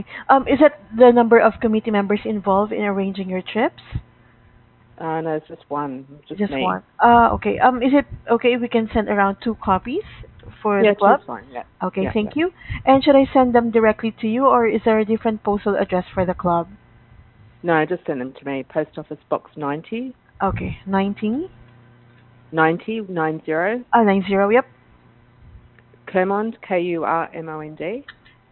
Is it the number of committee members involved in arranging your trips? No, it's just one, just Just me. one. Okay. Is it okay if we can send around two copies for the Yeah, two's club? fine. Yeah, Okay, yeah, yeah. thank you. And should I send them directly to you, or is there a different postal address for the club? No, just send them to me. Post Office Box 90, Okay, 19. 90, 90. Yep. Kurmond, Kurmond,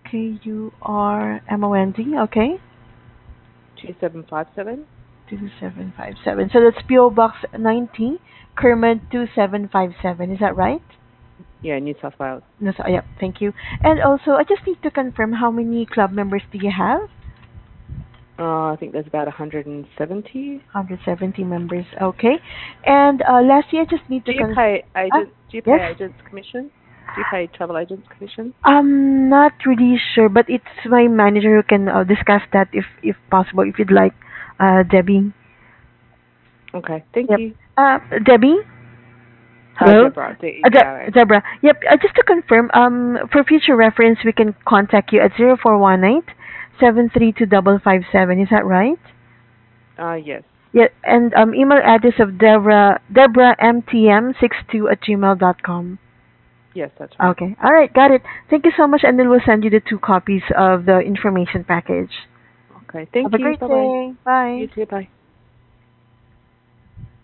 Kurmond. Okay. 2757. 2757. So that's PO Box 90, Kermit 2757. Is that right? Yeah, New South Wales. No, so, yep. Thank you. And also, I just need to confirm how many club members do you have? I think there's about 170. 170 members. Okay. And lastly, I just need to Do you confirm. pay Ah, agents? Do you yes. pay agents commission? Do you pay travel agents commission? I'm not really sure, but it's my manager who can discuss that if possible, if you'd like, Debbie. Okay, thank Yep. you. Debbie? Hello? Deborah, DEBRA. Deborah. Yep. Just to confirm, for future reference, we can contact you at 0418 732 557. Is that right? Yes. Yeah. And email address of Deborah MTM62 at gmail.com. Yes, that's right. Okay. All right. Got it. Thank you so much. And then we'll send you the two copies of the information package. Okay, Have thank a you. great Bye bye. day. You Bye. too. Bye.